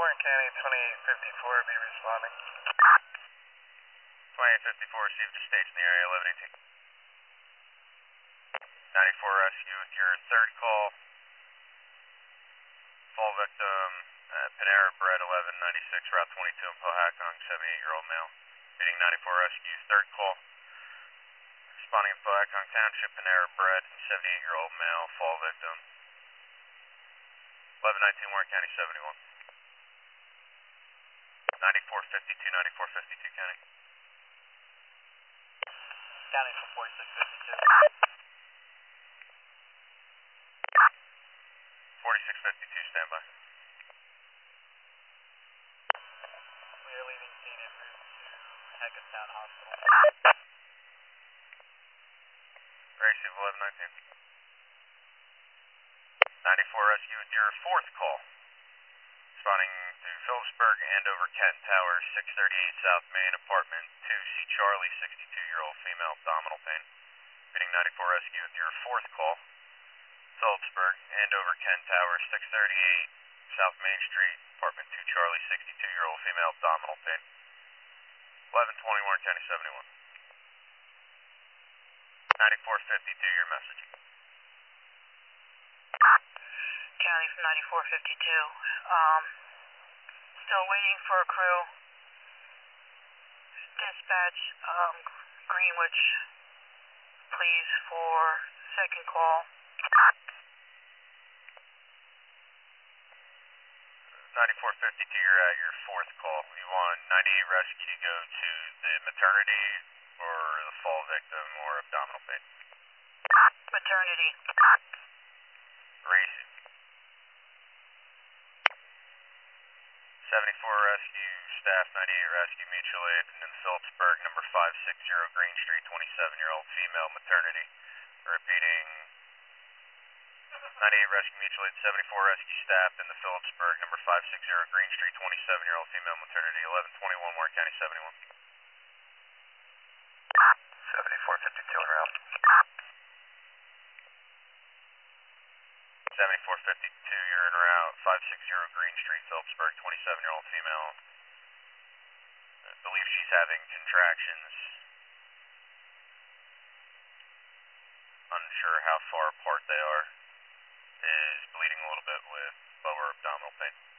Warren County 2854 be responding. 2854 received a stage in the area, 1118. 94 rescue with your third call. Fall victim, Panera Bread 1196, Route 22 in Powhatan, 78-year-old male. Meeting 94 rescue, third call. Responding in Powhatan Township, Panera Bread, 78-year-old male, fall victim. 1119 Warren County 71. 9452, 9452 County. County for 4652. 4652, standby. We are leaving scene en route to Hackettstown Hospital. Receive 1119. 94 rescue with your fourth call. Responding to Phillipsburg, Andover, Kent Towers, 638 South Main, apartment 2C Charlie, 62-year-old female, abdominal pain. Meeting 94 rescue with your fourth call. Phillipsburg, Andover, Kent Towers, 638 South Main Street, apartment 2 Charlie, 62-year-old female, abdominal pain. 1120 Warren County 71. 9452, your message. County from 9452. Still waiting for a crew. Dispatch, Greenwich, please, for second call. 9452, you're at your fourth call. You want 98 rescue to go to the maternity or the fall victim or abdominal pain? Maternity. Race. 74 rescue, staff 98 rescue, mutual aid in Phillipsburg, number 560 Green Street, 27-year-old female, maternity. Repeating, 98 rescue, mutual aid, 74 rescue staff in the Phillipsburg, number 560 Green Street, 27-year-old female, maternity, 1121 Warren County 71. 7452 en route. 7452, you're en route, 560 Green Street, Phillipsburg, 27-year-old female. I believe she's having contractions. Unsure how far apart they are. Is bleeding a little bit with lower abdominal pain.